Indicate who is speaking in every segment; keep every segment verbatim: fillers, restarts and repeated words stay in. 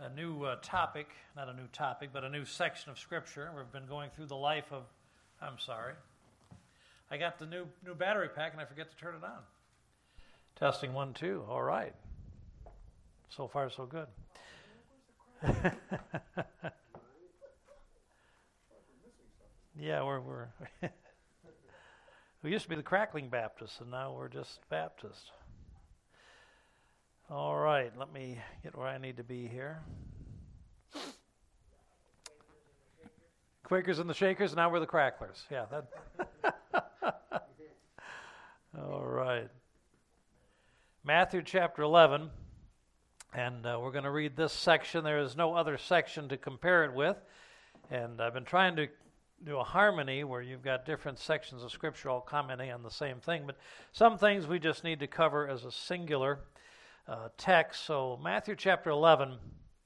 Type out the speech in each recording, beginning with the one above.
Speaker 1: a new uh, topic, not a new topic, but a new section of Scripture. We've been going through the life of, I'm sorry, I got the new new battery pack and I forget to turn it on. Testing one, two, all right. So far, so good. Yeah, we're, we're we used to be the Crackling Baptists, and now we're just Baptists. All right, let me get where I need to be here. Quakers and the Shakers, and now we're the Cracklers. Yeah, that. All right. Matthew chapter eleven, and uh, we're going to read this section. There is no other section to compare it with, and I've been trying to do a harmony where you've got different sections of Scripture all commenting on the same thing, but some things we just need to cover as a singular uh, text. So Matthew chapter eleven,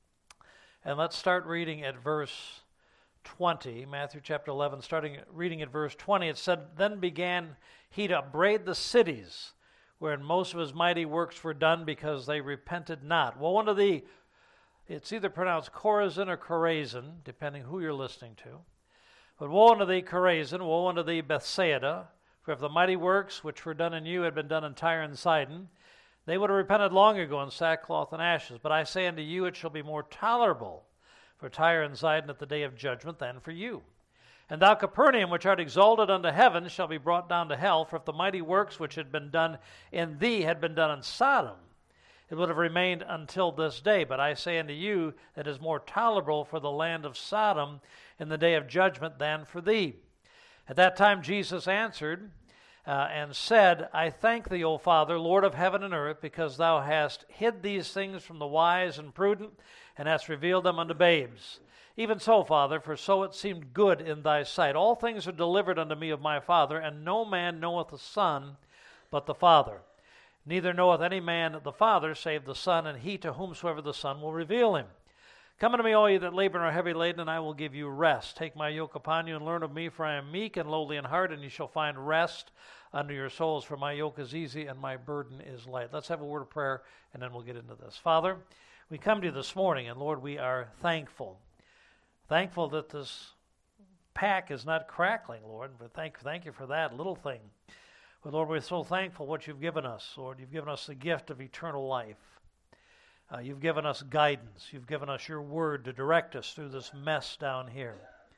Speaker 1: and let's start reading at verse twenty. Matthew chapter eleven, starting reading at verse twenty, it said, "Then began he to upbraid the cities wherein most of his mighty works were done, because they repented not. Woe unto thee," it's either pronounced Chorazin or Chorazin, depending who you're listening to. "But woe unto thee, Chorazin, woe unto thee, Bethsaida, for if the mighty works which were done in you had been done in Tyre and Sidon, they would have repented long ago in sackcloth and ashes. But I say unto you, it shall be more tolerable for Tyre and Sidon at the day of judgment than for you. And thou, Capernaum, which art exalted unto heaven, shall be brought down to hell. For if the mighty works which had been done in thee had been done in Sodom, it would have remained until this day. But I say unto you, that it is more tolerable for the land of Sodom in the day of judgment than for thee." At that time Jesus answered uh, and said, "I thank thee, O Father, Lord of heaven and earth, because thou hast hid these things from the wise and prudent, and hast revealed them unto babes. Even so, Father, for so it seemed good in thy sight. All things are delivered unto me of my Father, and no man knoweth the Son but the Father. Neither knoweth any man the Father save the Son, and he to whomsoever the Son will reveal him. Come unto me, all ye that labor and are heavy laden, and I will give you rest. Take my yoke upon you, and learn of me, for I am meek and lowly in heart, and ye shall find rest unto your souls. For my yoke is easy, and my burden is light." Let's have a word of prayer, and then we'll get into this. Father, we come to you this morning, and Lord, we are thankful. Thankful that this pack is not crackling, Lord. But thank, thank you for that little thing. But Lord, we're so thankful what you've given us, Lord. You've given us the gift of eternal life. Uh, you've given us guidance. You've given us your word to direct us through this mess down here.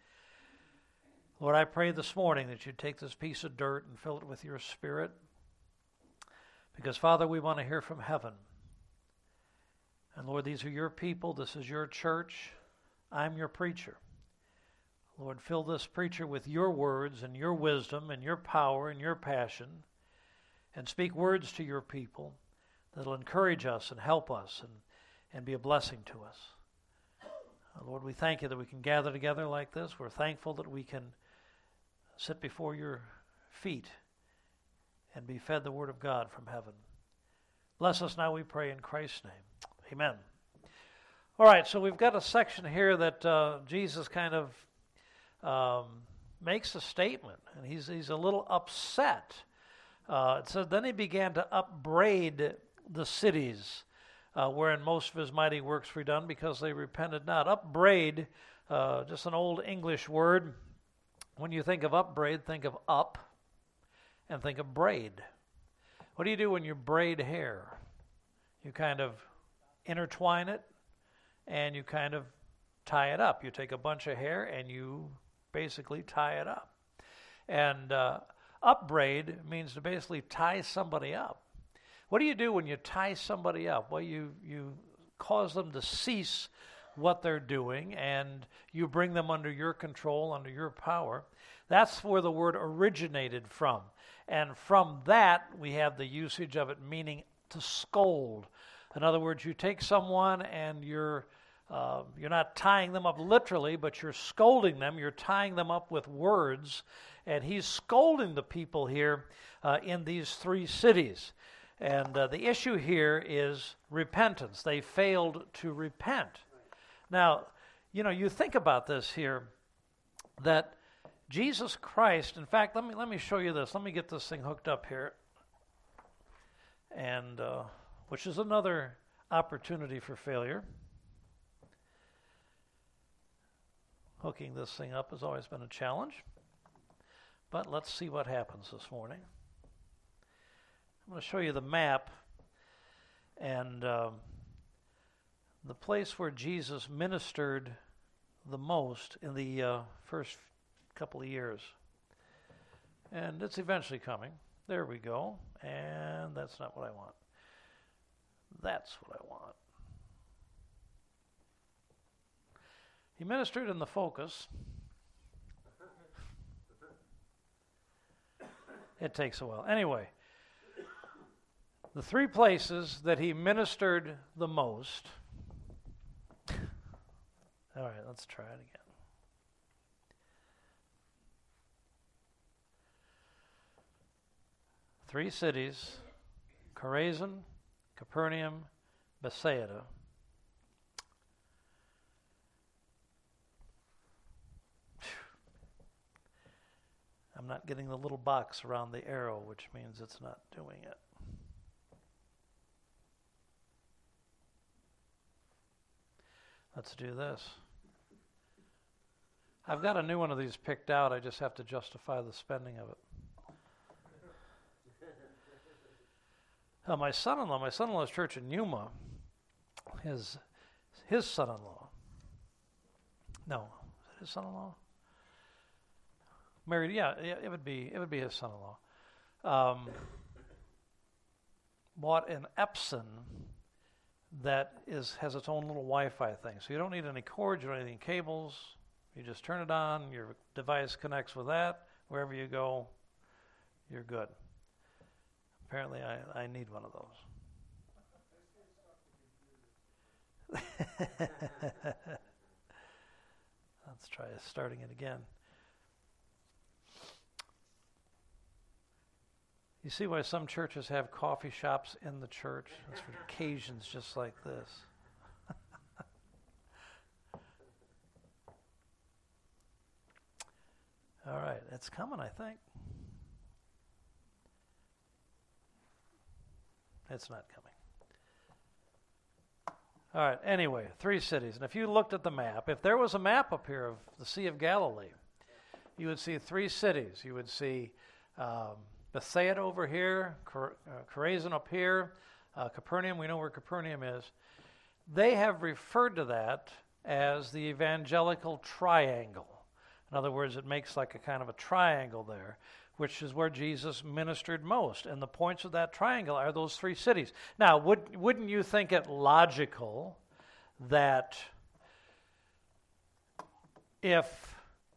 Speaker 1: Lord, I pray this morning that you'd take this piece of dirt and fill it with your Spirit. Because, Father, we want to hear from heaven. And Lord, these are your people. This is your church. I'm your preacher. Lord, fill this preacher with your words and your wisdom and your power and your passion, and speak words to your people that'll encourage us and help us and, and be a blessing to us. Uh, Lord, we thank you that we can gather together like this. We're thankful that we can sit before your feet and be fed the word of God from heaven. Bless us now, we pray, in Christ's name. Amen. All right, so we've got a section here that uh, Jesus kind of um, makes a statement, and he's he's a little upset. Uh, it says, "Then he began to upbraid the cities uh, wherein most of his mighty works were done, because they repented not." Upbraid, uh, just an old English word. When you think of upbraid, think of up, and think of braid. What do you do when you braid hair? You kind of intertwine it, and you kind of tie it up. You take a bunch of hair and you basically tie it up. And uh, upbraid means to basically tie somebody up. What do you do when you tie somebody up? Well, you, you cause them to cease what they're doing, and you bring them under your control, under your power. That's where the word originated from. And from that, we have the usage of it meaning to scold. In other words, you take someone and you're uh, you're not tying them up literally, but you're scolding them. You're tying them up with words. And he's scolding the people here uh, in these three cities. And uh, the issue here is repentance. They failed to repent. Now, you know, you think about this here, that Jesus Christ, in fact, let me let me show you this. Let me get this thing hooked up here. And uh, which is another opportunity for failure. Hooking this thing up has always been a challenge, but let's see what happens this morning. I'm going to show you the map and um, the place where Jesus ministered the most in the uh, first couple of years. And it's eventually coming. There we go. And that's not what I want. That's what I want. He ministered in the focus. It takes a while. Anyway, the three places that he ministered the most. All right, let's try it again. Three cities: Chorazin, Capernaum, Bethsaida. I'm not getting the little box around the arrow, which means it's not doing it. Let's do this. I've got a new one of these picked out. I just have to justify the spending of it. Uh, my son-in-law, my son-in-law's church in Yuma, his, his son-in-law, no, is it his son-in-law? Married, yeah, it would be, it would be his son-in-law. Um, bought an Epson that is has its own little Wi-Fi thing. So you don't need any cords, you don't need any cables. You just turn it on, your device connects with that. Wherever you go, you're good. Apparently, I, I need one of those. Let's try starting it again. You see why some churches have coffee shops in the church? It's for occasions just like this. All right, it's coming, I think. It's not coming. All right, anyway, three cities. And if you looked at the map, if there was a map up here of the Sea of Galilee, you would see three cities. You would see um, Bethsaida over here, Chor- uh, Chorazin up here, uh, Capernaum. We know where Capernaum is. They have referred to that as the evangelical triangle. In other words, it makes like a kind of a triangle there, which is where Jesus ministered most. And the points of that triangle are those three cities. Now, would, wouldn't you think it logical that if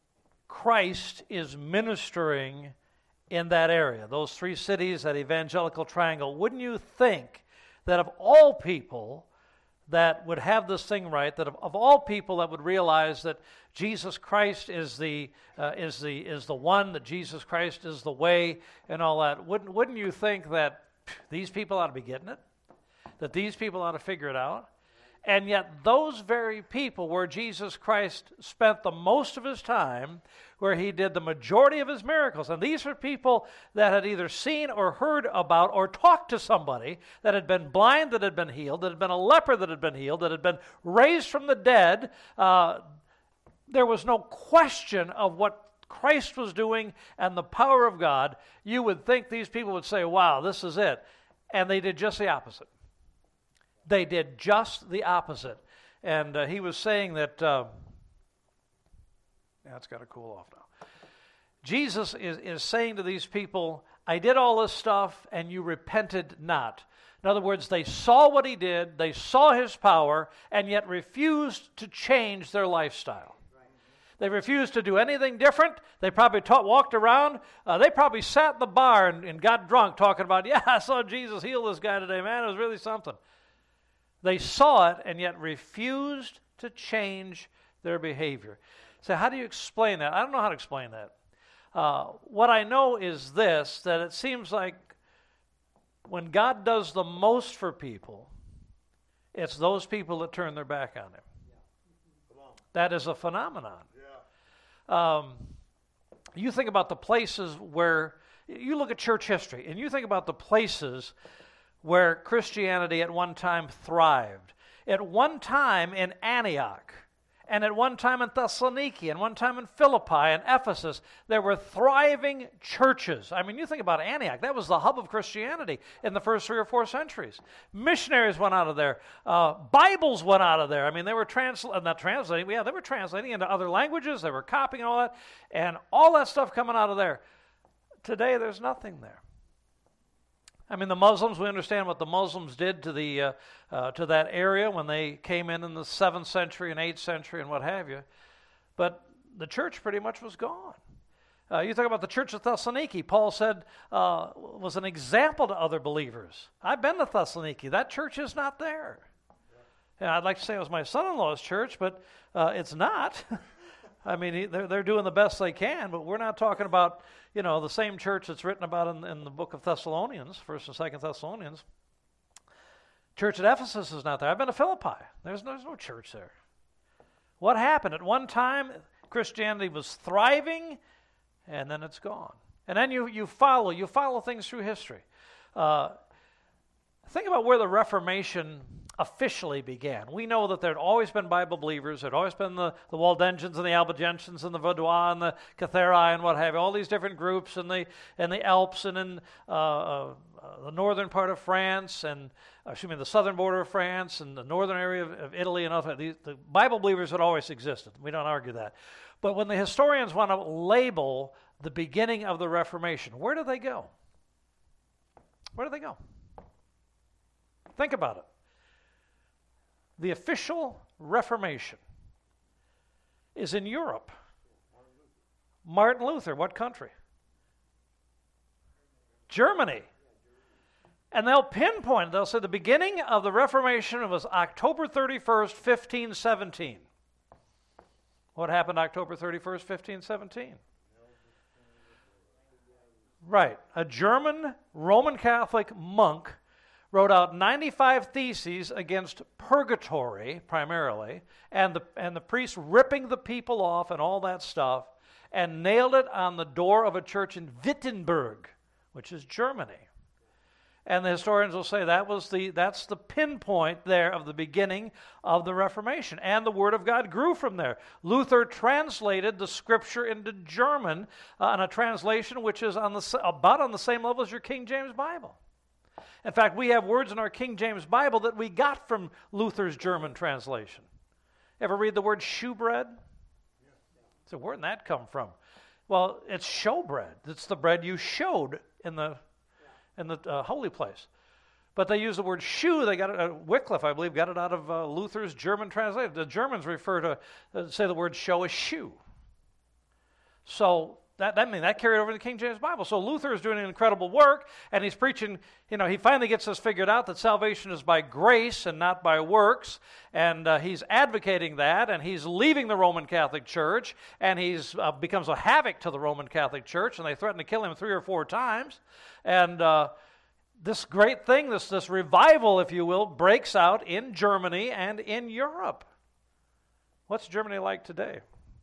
Speaker 1: Christ is ministering in that area, those three cities, that evangelical triangle, wouldn't you think that of all people that would have this thing right, that of, of all people that would realize that Jesus Christ is the uh, is the is the one, that Jesus Christ is the way, and all that, wouldn't wouldn't you think that phew, these people ought to be getting it, that these people ought to figure it out? And yet those very people where Jesus Christ spent the most of his time, where he did the majority of his miracles, and these are people that had either seen or heard about or talked to somebody that had been blind, that had been healed, that had been a leper that had been healed, that had been raised from the dead. Uh, there was no question of what Christ was doing and the power of God. You would think these people would say, wow, this is it. And they did just the opposite. They did just the opposite. And uh, he was saying that, uh, yeah, it's got to cool off now. Jesus is, is saying to these people, I did all this stuff and you repented not. In other words, they saw what he did, they saw his power, and yet refused to change their lifestyle. They refused to do anything different. They probably taught, walked around. Uh, they probably sat in the bar and, and got drunk talking about, yeah, I saw Jesus heal this guy today, man. It was really something. They saw it and yet refused to change their behavior. So how do you explain that? I don't know how to explain that. Uh, what I know is this, that it seems like when God does the most for people, it's those people that turn their back on him. Yeah. That is a phenomenon. Yeah. Um, you think about the places where, you look at church history, and you think about the places where Christianity at one time thrived. At one time in Antioch, And at one time in Thessaloniki, and one time in Philippi and Ephesus, there were thriving churches. I mean, you think about Antioch. That was the hub of Christianity in the first three or four centuries. Missionaries went out of there. Uh, Bibles went out of there. I mean, they were transla- not translating. Yeah, they were translating into other languages. They were copying all that. And all that stuff coming out of there. Today, there's nothing there. I mean, the Muslims, we understand what the Muslims did to the uh, uh, to that area when they came in in the seventh century and eighth century and what have you. But the church pretty much was gone. Uh, you talk about the church of Thessaloniki. Paul said uh, was an example to other believers. I've been to Thessaloniki. That church is not there. And I'd like to say it was my son-in-law's church, but uh, it's not. I mean, he, they're, they're doing the best they can, but we're not talking about, you know, the same church that's written about in, in the book of Thessalonians, First and Second Thessalonians. Church at Ephesus is not there. I've been to Philippi. There's, there's no church there. What happened? At one time, Christianity was thriving, and then it's gone. And then you, you follow, you follow things through history. Uh, think about where the Reformation officially began. We know that there had always been Bible believers. There had always been the, the Waldensians and the Albigensians and the Vaudois and the Cathari and what have you, all these different groups in the in the Alps and in uh, uh, the northern part of France and, uh, excuse me, the southern border of France and the northern area of, of Italy and other. The, the Bible believers had always existed. We don't argue that. But when the historians want to label the beginning of the Reformation, where do they go? Where do they go? Think about it. The official Reformation is in Europe. Martin Luther, what country? Germany. And they'll pinpoint, they'll say the beginning of the Reformation was October thirty-first, fifteen seventeen. What happened October thirty-first, fifteen seventeen? Right. A German Roman Catholic monk wrote out ninety-five theses against purgatory, primarily, and the and the priests ripping the people off and all that stuff, and nailed it on the door of a church in Wittenberg, which is Germany. And the historians will say that was the that's the pinpoint there of the beginning of the Reformation. And the Word of God grew from there. Luther translated the Scripture into German uh, in a translation which is on the about on the same level as your King James Bible. In fact, we have words in our King James Bible that we got from Luther's German translation. Ever read the word shewbread? So where did that come from? Well, it's showbread. It's the bread you showed in the in the uh, holy place. But they use the word shew. They got it, uh, Wycliffe, I believe, got it out of uh, Luther's German translation. The Germans refer to, uh, say the word show as shew. So that, that, I mean, that carried over to the King James Bible. So Luther is doing an incredible work, and he's preaching, you know, he finally gets this figured out that salvation is by grace and not by works, and uh, he's advocating that, and he's leaving the Roman Catholic Church, and he's uh, becomes a havoc to the Roman Catholic Church, and they threaten to kill him three or four times, and uh, this great thing, this, this revival, if you will, breaks out in Germany and in Europe. What's Germany like today?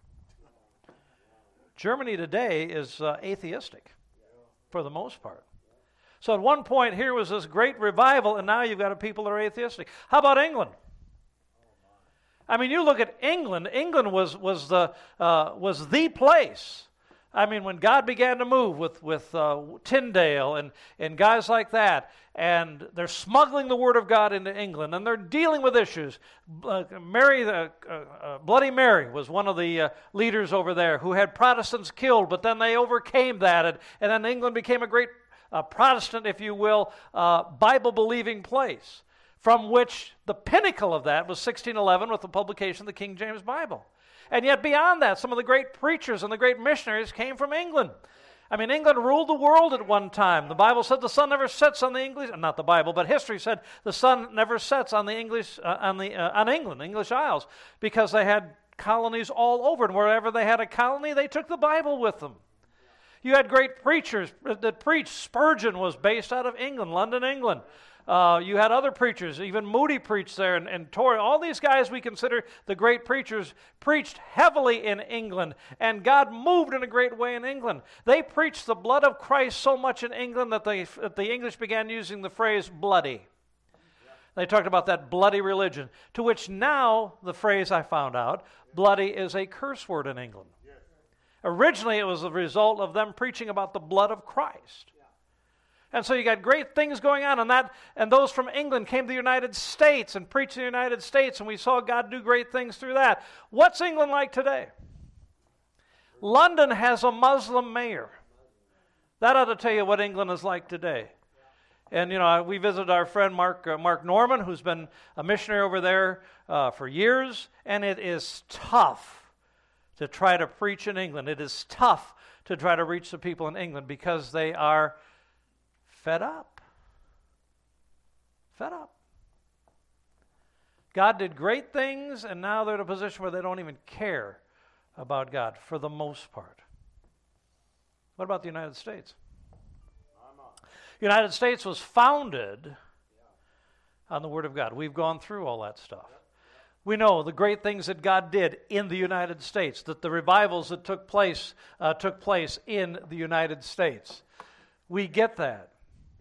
Speaker 1: Germany today is uh, atheistic, for the most part. So at one point here was this great revival, and now you've got a people that are atheistic. How about England? I mean, you look at England. England was was the uh, was the place. I mean, when God began to move with with uh, Tyndale and and guys like that, and they're smuggling the Word of God into England, and they're dealing with issues. Uh, Mary, the uh, uh, Bloody Mary, was one of the uh, leaders over there who had Protestants killed, but then they overcame that, and, and then England became a great uh, Protestant, if you will, uh, Bible-believing place, from which the pinnacle of that was sixteen eleven with the publication of the King James Bible. And yet beyond that, some of the great preachers and the great missionaries came from England. I mean, England ruled the world at one time. The Bible said the sun never sets on the English, not the Bible, but history said the sun never sets on the English, uh, on the uh, on England, English Isles, because they had colonies all over, and wherever they had a colony, they took the Bible with them. You had great preachers that preached. Spurgeon was based out of England, London, England. Uh, you had other preachers, even Moody preached there, and, and Torrey. All these guys we consider the great preachers preached heavily in England, and God moved in a great way in England. They preached the blood of Christ so much in England that, they, that the English began using the phrase bloody. They talked about that bloody religion, to which now the phrase I found out, bloody is a curse word in England. Yes. Originally it was the result of them preaching about the blood of Christ. Yeah. And so you got great things going on, and that, and those from England came to the United States and preached in the United States, and we saw God do great things through that. What's England like today? London has a Muslim mayor. That ought to tell you what England is like today. And, you know, we visited our friend Mark uh, Mark Norman, who's been a missionary over there uh, for years, and it is tough to try to preach in England. It is tough to try to reach the people in England because they are fed up. Fed up. God did great things, and now they're in a position where they don't even care about God for the most part. What about the United States? The United States was founded on the Word of God. We've gone through all that stuff. We know the great things that God did in the United States, that the revivals that took place uh, took place in the United States. We get that.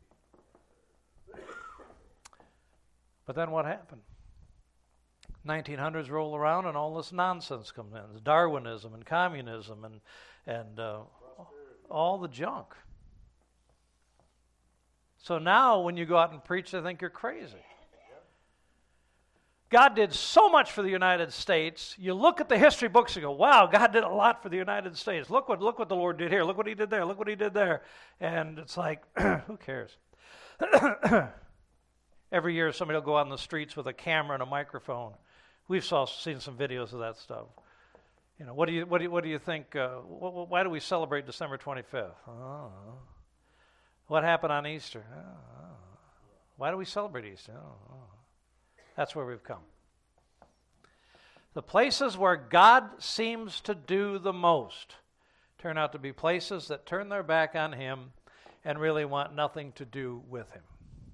Speaker 1: But then what happened? nineteen hundreds roll around and all this nonsense comes in. Darwinism and communism and, and uh, all the junk. So now when you go out and preach, they think you're crazy. God did so much for the United States. You look at the history books and go, wow, God did a lot for the United States. Look what, look what the Lord did here. Look what he did there. Look what he did there. And it's like, who cares? Every year somebody will go out in the streets with a camera and a microphone. We've saw, seen some videos of that stuff. You know, what do you, what do you, what do you think, uh, wh- why do we celebrate December twenty-fifth? Oh. What happened on Easter? Oh, why do we celebrate Easter? Oh, that's where we've come. The places where God seems to do the most turn out to be places that turn their back on Him and really want nothing to do with Him.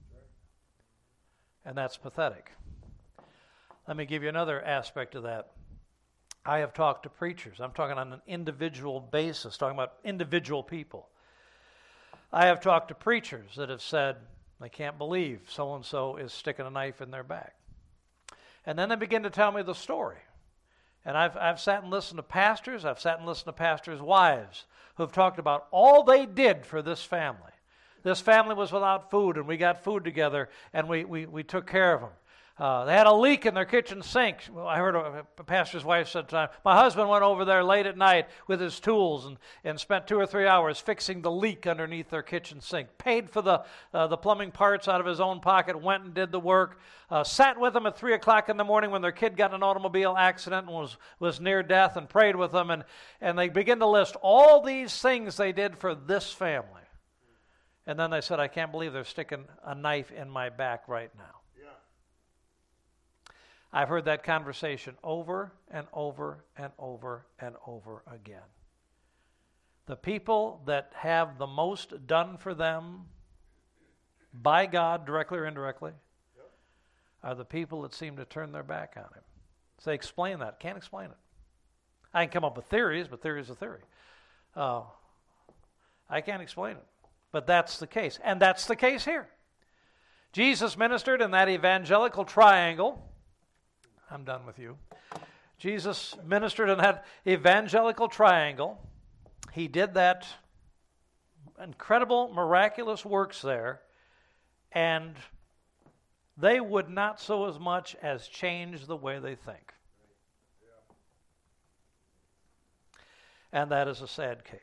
Speaker 1: And that's pathetic. Let me give you another aspect of that. I have talked to preachers. I'm talking on an individual basis, talking about individual people. I have talked to preachers that have said, I can't believe so-and-so is sticking a knife in their back. And then they begin to tell me the story. And I've, I've sat and listened to pastors, I've sat and listened to pastors' wives who have talked about all they did for this family. This family was without food, and we got food together, and we, we, we took care of them. Uh, they had a leak in their kitchen sink. Well, I heard a, a pastor's wife said, time, my husband went over there late at night with his tools and, and spent two or three hours fixing the leak underneath their kitchen sink. Paid for the uh, the plumbing parts out of his own pocket, went and did the work. Uh, sat with them at three o'clock in the morning when their kid got in an automobile accident and was, was near death, and prayed with them. And, and they begin to list all these things they did for this family. And then they said, I can't believe they're sticking a knife in my back right now. I've heard that conversation over and over and over and over again. The people that have the most done for them by God, directly or indirectly, yep, are the people that seem to turn their back on Him. So they explain that. Can't explain it. I can come up with theories, but theory is a theory. Uh, I can't explain it. But that's the case. And that's the case here. Jesus ministered in that evangelical triangle. I'm done with you. Jesus ministered in that evangelical triangle. He did that incredible, miraculous works there, and they would not so as much as change the way they think. And that is a sad case.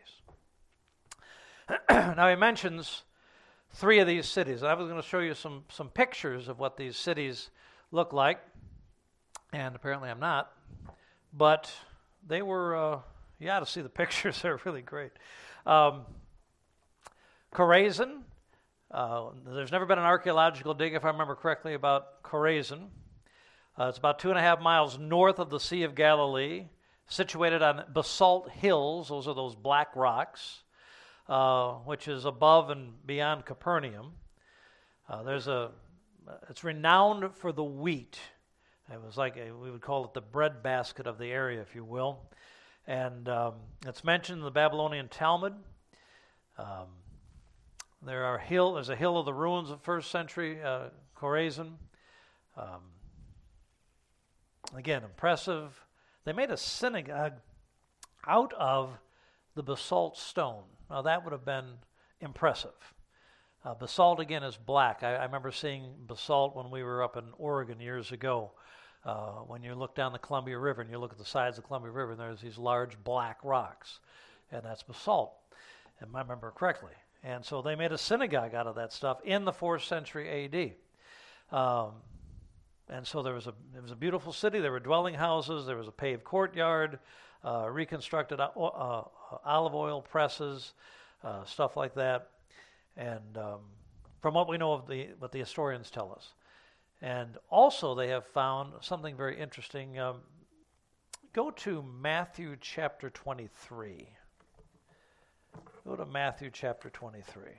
Speaker 1: Now he mentions three of these cities. I was going to show you some, some pictures of what these cities look like. And apparently I'm not, but they were, uh, you ought to see the pictures, they're really great. Um, Chorazin, uh, there's never been an archaeological dig, if I remember correctly, about Chorazin. Uh, it's about two and a half miles north of the Sea of Galilee, situated on basalt hills, those are those black rocks, uh, which is above and beyond Capernaum. Uh, there's a, it's renowned for the wheat. It was like, a, we would call it the breadbasket of the area, if you will. And um, it's mentioned in the Babylonian Talmud. Um, there are hill. There's a hill of the ruins of first century uh, Chorazin. Um, again, impressive. They made a synagogue out of the basalt stone. Now, that would have been impressive. Uh, basalt, again, is black. I, I remember seeing basalt when we were up in Oregon years ago. Uh, when you look down the Columbia River and you look at the sides of the Columbia River, and there's these large black rocks, and that's basalt, if I remember correctly. And so they made a synagogue out of that stuff in the fourth century A D. Um, and so there was a it was a beautiful city. There were dwelling houses. There was a paved courtyard, uh, reconstructed uh, uh, olive oil presses, uh, stuff like that. And um, from what we know of the what the historians tell us. And also they have found something very interesting. Um, go to Matthew chapter twenty-three. Go to Matthew chapter twenty-three.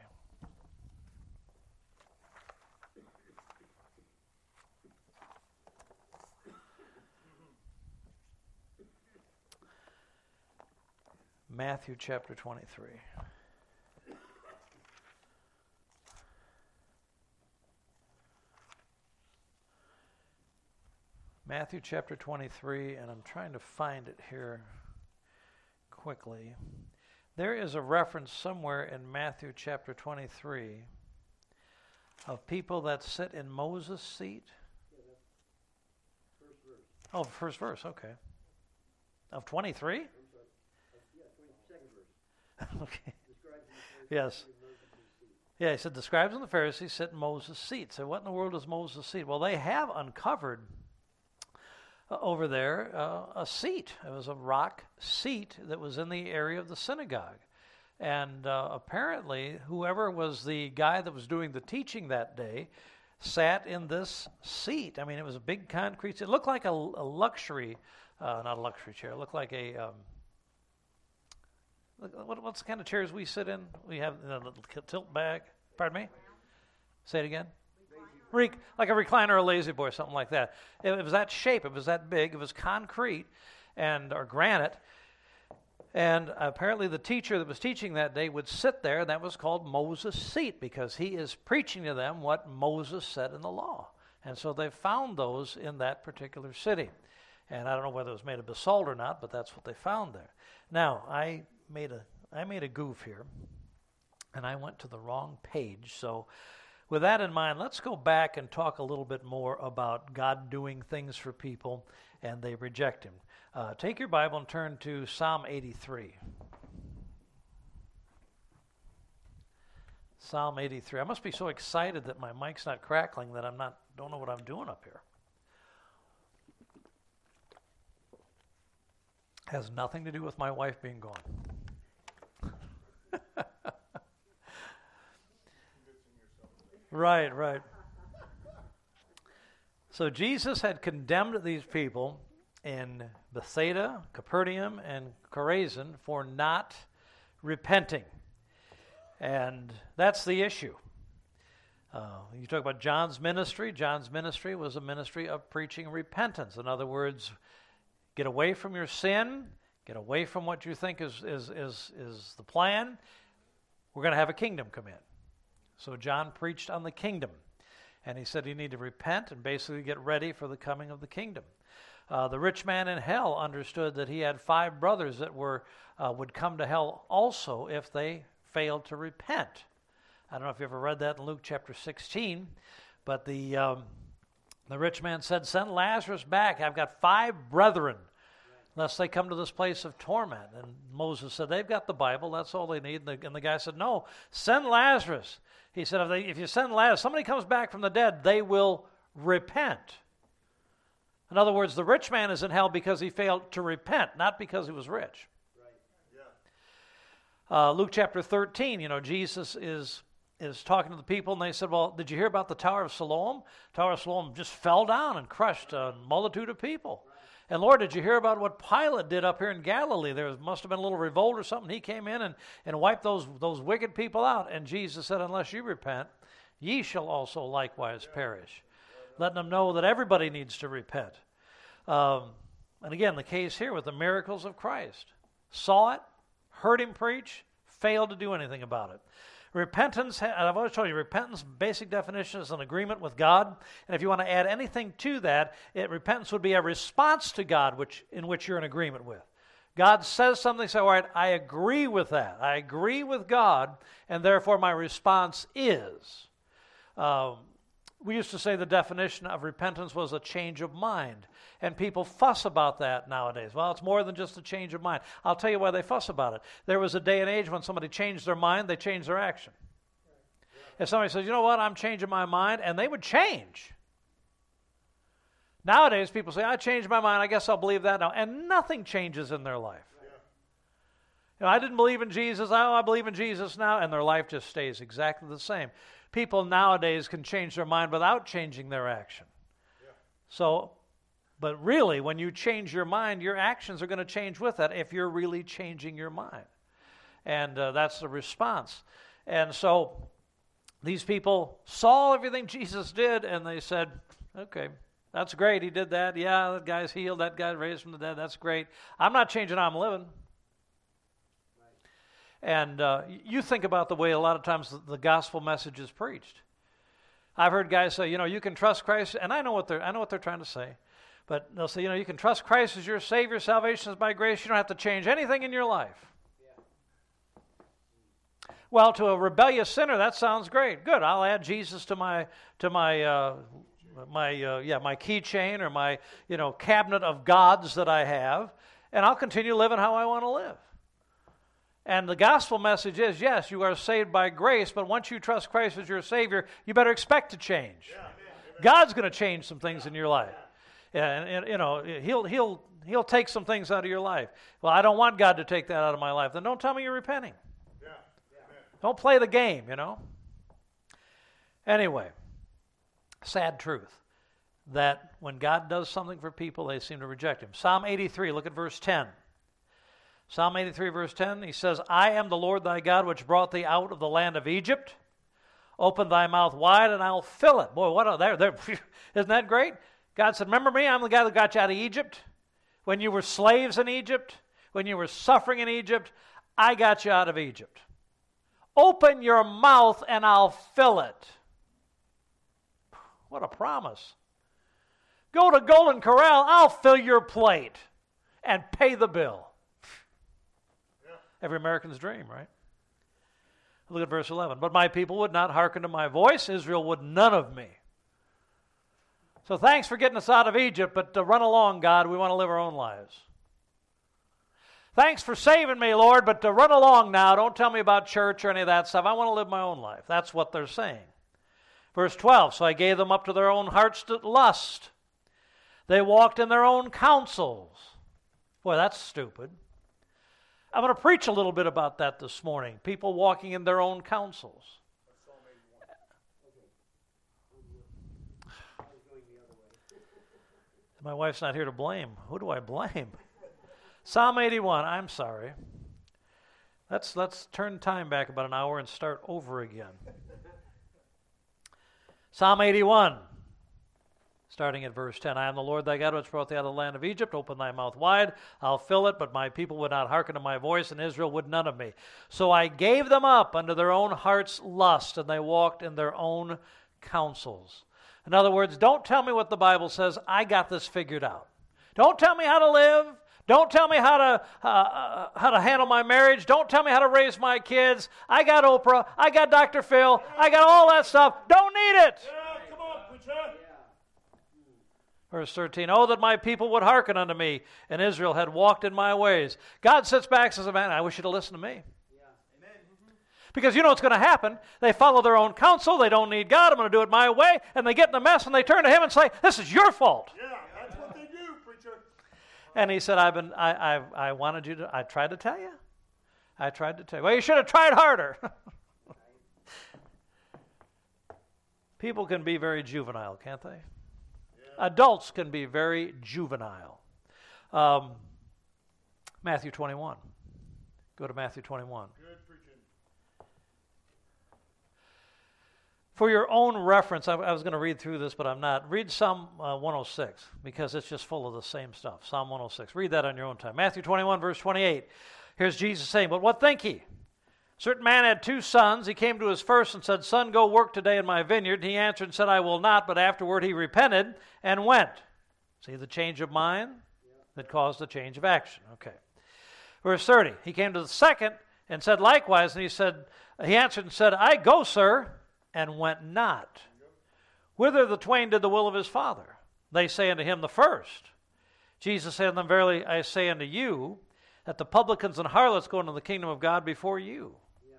Speaker 1: Matthew chapter twenty-three. Matthew chapter twenty-three, and I'm trying to find it here quickly. There is a reference somewhere in Matthew chapter twenty-three of people that sit in Moses' seat.
Speaker 2: Yeah, that's first verse.
Speaker 1: Oh, first verse, okay. Of twenty-three?
Speaker 2: I'm sorry. Uh, yeah, twenty-second verse.
Speaker 1: Okay.
Speaker 2: Describes the
Speaker 1: Yes. Yeah, he said, the scribes and the Pharisees sit in Moses' seat. So what in the world is Moses' seat? Well, they have uncovered uh, over there uh, a seat. It was a rock seat that was in the area of the synagogue. And uh, apparently, whoever was the guy that was doing the teaching that day sat in this seat. I mean, it was a big concrete seat. It looked like a, a luxury, uh, not a luxury chair. It looked like a... Um, What, what's the kind of chairs we sit in? We have a little tilt back. Pardon me? Say it again. Re- like a recliner or a lazy boy, something like that. It, it was that shape. It was that big. It was concrete and or granite. And apparently the teacher that was teaching that day would sit there, and that was called Moses' seat because he is preaching to them what Moses said in the law. And so they found those in that particular city. And I don't know whether it was made of basalt or not, but that's what they found there. Now, I made a I made a goof here, and I went to the wrong page. So with that in mind, let's go back and talk a little bit more about God doing things for people, and they reject him. Uh, take your Bible and turn to Psalm eighty-three. Psalm eighty-three. I must be so excited that my mic's not crackling that I'm not don't know what I'm doing up here. Has nothing to do with my wife being gone. Right, right. So Jesus had condemned these people in Bethsaida, Capernaum, and Chorazin for not repenting. And that's the issue. Uh, you talk about John's ministry. John's ministry was a ministry of preaching repentance. In other words, get away from your sin. Get away from what you think is is is, is the plan. We're going to have a kingdom come in. So John preached on the kingdom. And he said you need to repent and basically get ready for the coming of the kingdom. Uh, the rich man in hell understood that he had five brothers that were uh, would come to hell also if they failed to repent. I don't know if you ever read that in Luke chapter sixteen, but the um, the rich man said, send Lazarus back. I've got five brethren, lest they come to this place of torment. And Moses said, they've got the Bible. That's all they need. And the, and the guy said, no, send Lazarus. He said, if, they, if you send Lazarus, somebody comes back from the dead, they will repent. In other words, the rich man is in hell because he failed to repent, not because he was rich.
Speaker 2: Right. Yeah.
Speaker 1: Uh, Luke chapter thirteen, you know, Jesus is is talking to the people, and they said, well, did you hear about the Tower of Siloam? Tower of Siloam just fell down and crushed a multitude of people. Right. And Lord, did you hear about what Pilate did up here in Galilee? There must have been a little revolt or something. He came in and, and wiped those, those wicked people out. And Jesus said, unless you repent, ye shall also likewise perish. Letting them know that everybody needs to repent. Um, and again, the case here with the miracles of Christ. Saw it, heard him preach, failed to do anything about it. Repentance, I've always told you, repentance, basic definition is an agreement with God. And if you want to add anything to that, it, repentance would be a response to God which, in which you're in agreement with. God says something, say, all right, I agree with that. I agree with God, and therefore my response is. Um, we used to say the definition of repentance was a change of mind. And people fuss about that nowadays. Well, it's more than just a change of mind. I'll tell you why they fuss about it. There was a day and age when somebody changed their mind, they changed their action. If somebody says, you know what, I'm changing my mind, and they would change. Nowadays, people say, I changed my mind, I guess I'll believe that now. And nothing changes in their life. You know, I didn't believe in Jesus, oh, I believe in Jesus now, and their life just stays exactly the same. People nowadays can change their mind without changing their action. So, but really, when you change your mind, your actions are going to change with that if you're really changing your mind. And uh, that's the response. And so these people saw everything Jesus did, and they said, okay, that's great, he did that. Yeah, that guy's healed, that guy raised from the dead, that's great. I'm not changing how I'm living. And uh, you think about the way a lot of times the, the gospel message is preached. I've heard guys say, you know, you can trust Christ, and I know what they're I know what they're trying to say. But they'll say, you know, you can trust Christ as your Savior, salvation is by grace, you don't have to change anything in your life. Yeah. Well, to a rebellious sinner, that sounds great. Good, I'll add Jesus to my to my uh, my uh, yeah, my keychain or my, you know, cabinet of gods that I have, and I'll continue living how I want to live. And the gospel message is, yes, you are saved by grace, but once you trust Christ as your Savior, you better expect to change. Yeah, God's going to change some things in your life. Yeah, and, and you know, he'll he'll he'll take some things out of your life. Well, I don't want God to take that out of my life. Then don't tell me you're repenting. Yeah. Yeah. Don't play the game, you know. Anyway, sad truth that when God does something for people, they seem to reject him. Psalm eighty-three, look at verse ten. Psalm eighty-three, verse ten, he says, I am the Lord thy God, which brought thee out of the land of Egypt. Open thy mouth wide, and I'll fill it. Boy, what a, there, there, isn't that great? God said, remember me? I'm the guy that got you out of Egypt. When you were slaves in Egypt, when you were suffering in Egypt, I got you out of Egypt. Open your mouth, and I'll fill it. What a promise. Go to Golden Corral, I'll fill your plate and pay the bill. Every American's dream, right? Look at verse eleven. But my people would not hearken to my voice. Israel would none of me. So thanks for getting us out of Egypt, but to run along, God, we want to live our own lives. Thanks for saving me, Lord, but to run along now, don't tell me about church or any of that stuff. I want to live my own life. That's what they're saying. Verse twelve, so I gave them up to their own heart's lust. They walked in their own counsels. Boy, that's stupid. I'm going to preach a little bit about that this morning. People walking in their own counsels. My wife's not here to blame. Who do I blame? Psalm eighty-one. I'm sorry. Let's let's turn time back about an hour and start over again. Psalm eighty-one. Starting at verse ten, I am the Lord thy God, which brought thee out of the land of Egypt. Open thy mouth wide, I'll fill it, but my people would not hearken to my voice, and Israel would none of me. So I gave them up unto their own heart's lust, and they walked in their own counsels. In other words, don't tell me what the Bible says. I got this figured out. Don't tell me how to live. Don't tell me how to uh, uh, how to handle my marriage. Don't tell me how to raise my kids. I got Oprah. I got Doctor Phil. I got all that stuff. Don't need it.
Speaker 2: Yeah, come on, preacher.
Speaker 1: Verse thirteen, oh, that my people would hearken unto me, and Israel had walked in my ways. God sits back and says, man, I wish you'd have listened to me.
Speaker 2: Yeah. Amen. Mm-hmm.
Speaker 1: Because you know what's going to happen. They follow their own counsel. They don't need God. I'm going to do it my way. And they get in a mess, and they turn to him and say, this is your fault.
Speaker 2: Yeah, that's what they do, preacher.
Speaker 1: And he said, I've been, I, I, I wanted you to, I tried to tell you. I tried to tell you. Well, you should have tried harder. People can be very juvenile, can't they? Adults can be very juvenile. Um, Matthew twenty-one. Go to Matthew twenty-one.
Speaker 2: Good preaching.
Speaker 1: For your own reference, I, I was going to read through this, but I'm not. Read Psalm uh, one oh six, because it's just full of the same stuff. Psalm one oh six. Read that on your own time. Matthew twenty-one, verse twenty-eight. Here's Jesus saying, but what think ye? Certain man had two sons. He came to his first and said, Son, go work today in my vineyard. He answered and said, I will not, but afterward he repented and went. See the change of mind that caused the change of action. Okay. Verse thirty, he came to the second and said likewise, and he said, he answered and said, I go, sir, and went not. Whither the twain did the will of his father? They say unto him, the first. Jesus said unto them, Verily I say unto you, that the publicans and harlots go into the kingdom of God before you.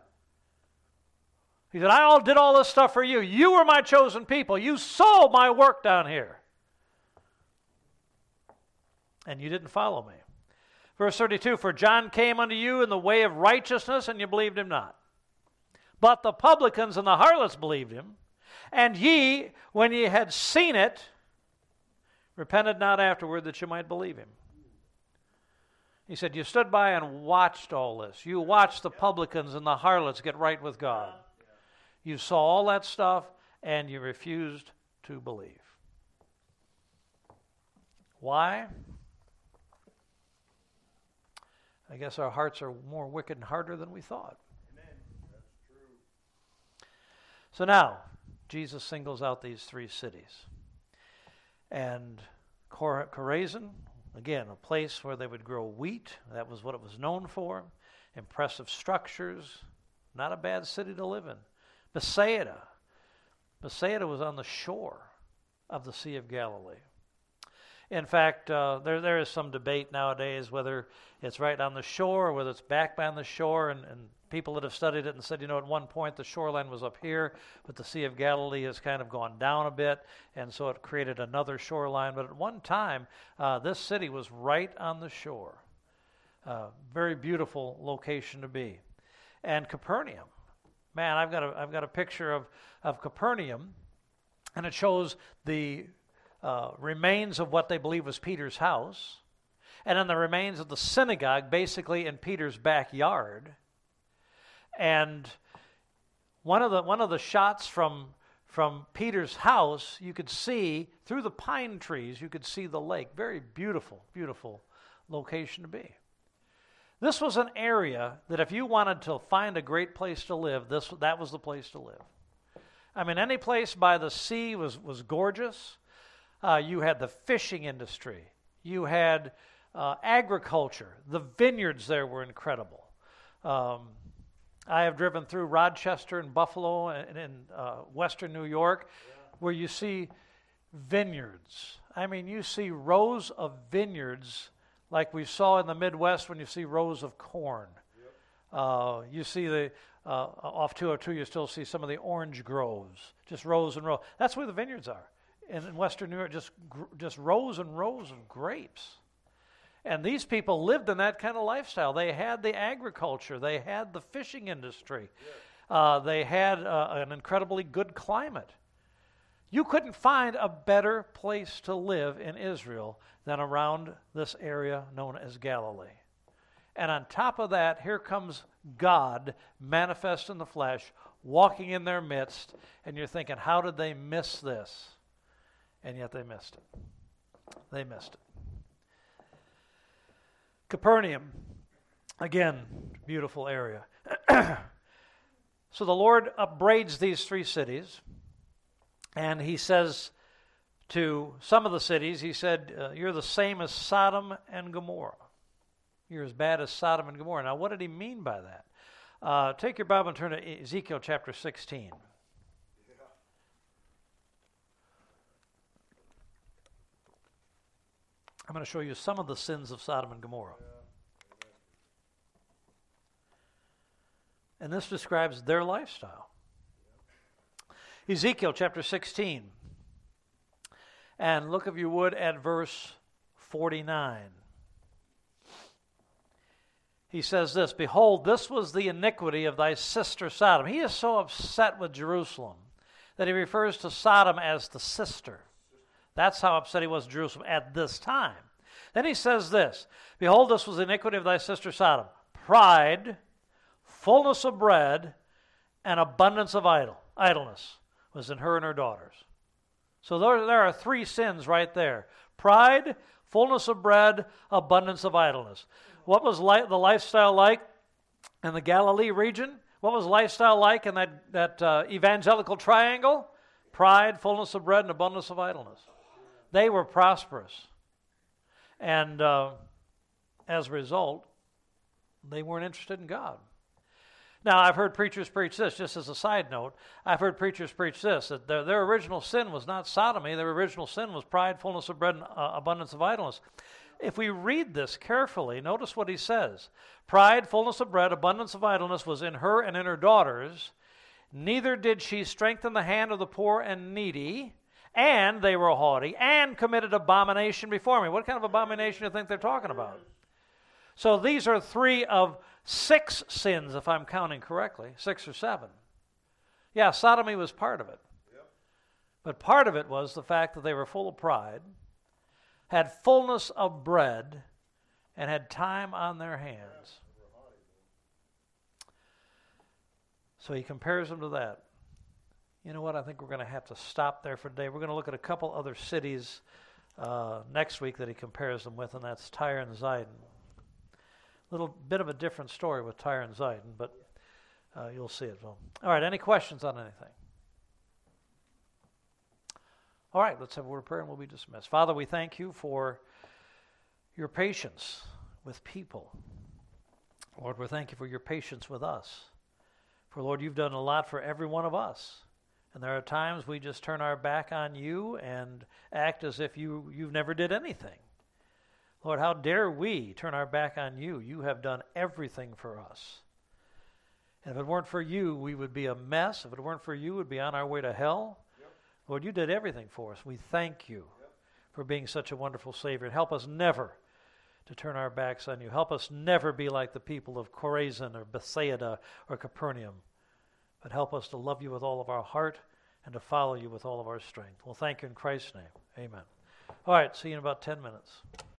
Speaker 1: He said, I all did all this stuff for you. You were my chosen people. You saw my work down here. And you didn't follow me. Verse thirty-two, For John came unto you in the way of righteousness, and you believed him not. But the publicans and the harlots believed him. And ye, when ye had seen it, repented not afterward that you might believe him. He said, you stood by and watched all this. You watched the publicans and the harlots get right with God. You saw all that stuff, and you refused to believe. Why? I guess our hearts are more wicked and harder than we thought.
Speaker 2: Amen. That's true.
Speaker 1: So now, Jesus singles out these three cities. And Cor- Chorazin, again, a place where they would grow wheat. That was what it was known for. Impressive structures. Not a bad city to live in. Bethsaida. Bethsaida was on the shore of the Sea of Galilee. In fact, uh, there there is some debate nowadays whether it's right on the shore or whether it's back on the shore. And, and people that have studied it and said, you know, at one point the shoreline was up here, but the Sea of Galilee has kind of gone down a bit, and so it created another shoreline. But at one time, uh, this city was right on the shore. Uh, very beautiful location to be. And Capernaum. Man, I've got a I've got a picture of, of Capernaum, and it shows the uh, remains of what they believe was Peter's house, and then the remains of the synagogue, basically in Peter's backyard. And one of the one of the shots from from Peter's house, you could see through the pine trees, you could see the lake. Very beautiful, beautiful location to be. This was an area that if you wanted to find a great place to live, this that was the place to live. I mean, any place by the sea was, was gorgeous. Uh, you had the fishing industry. You had uh, agriculture. The vineyards there were incredible. Um, I have driven through Rochester and Buffalo and in uh, western New York, yeah, where you see vineyards. I mean, you see rows of vineyards like we saw in the Midwest when you see rows of corn. Yep. Uh, you see the, uh, off two oh two, you still see some of the orange groves, just rows and rows. That's where the vineyards are. In, in western New York, just, just rows and rows of grapes. And these people lived in that kind of lifestyle. They had the agriculture. They had the fishing industry. Yes. Uh, they had uh, an incredibly good climate. You couldn't find a better place to live in Israel than around this area known as Galilee. And on top of that, here comes God manifest in the flesh, walking in their midst, and you're thinking, how did they miss this? And yet they missed it. They missed it. Capernaum, again, beautiful area. So the Lord upbraids these three cities, and he says to some of the cities, he said, uh, you're the same as Sodom and Gomorrah. You're as bad as Sodom and Gomorrah. Now, what did he mean by that? Uh, take your Bible and turn to Ezekiel chapter sixteen. I'm going to show you some of the sins of Sodom and Gomorrah. And this describes their lifestyle. Ezekiel chapter sixteen. And look, if you would, at verse forty-nine. He says this, Behold, this was the iniquity of thy sister Sodom. He is so upset with Jerusalem that he refers to Sodom as the sister. That's how upset he was with Jerusalem at this time. Then he says this, Behold, this was the iniquity of thy sister Sodom. Pride, fullness of bread, and abundance of idle, idleness was in her and her daughters. So there, there are three sins right there. Pride, fullness of bread, abundance of idleness. What was li- the lifestyle like in the Galilee region? What was lifestyle like in that, that uh, evangelical triangle? Pride, fullness of bread, and abundance of idleness. They were prosperous. And uh, as a result, they weren't interested in God. Now, I've heard preachers preach this, just as a side note. I've heard preachers preach this, that their, their original sin was not sodomy. Their original sin was pride, fullness of bread, and uh, abundance of idleness. If we read this carefully, notice what he says. Pride, fullness of bread, abundance of idleness was in her and in her daughters. Neither did she strengthen the hand of the poor and needy, and they were haughty, and committed abomination before me. What kind of abomination do you think they're talking about? So these are three of six sins, if I'm counting correctly, six or seven. Yeah, sodomy was part of it. Yep. But part of it was the fact that they were full of pride, had fullness of bread, and had time on their hands. So he compares them to that. You know what? I think we're going to have to stop there for today. We're going to look at a couple other cities uh, next week that he compares them with, and that's Tyre and Zidon. A little bit of a different story with Tyre and Zidon, but uh, you'll see it. Well, all right, any questions on anything? All right, let's have a word of prayer and we'll be dismissed. Father, we thank you for your patience with people. Lord, we thank you for your patience with us. For, Lord, you've done a lot for every one of us. And there are times we just turn our back on you and act as if you, you've never did anything. Lord, how dare we turn our back on you? You have done everything for us. And if it weren't for you, we would be a mess. If it weren't for you, we'd be on our way to hell. Yep. Lord, you did everything for us. We thank you yep. for being such a wonderful Savior. And help us never to turn our backs on you. Help us never be like the people of Chorazin or Bethsaida or Capernaum. But help us to love you with all of our heart and to follow you with all of our strength. We'll thank you in Christ's name. Amen. All right, see you in about ten minutes.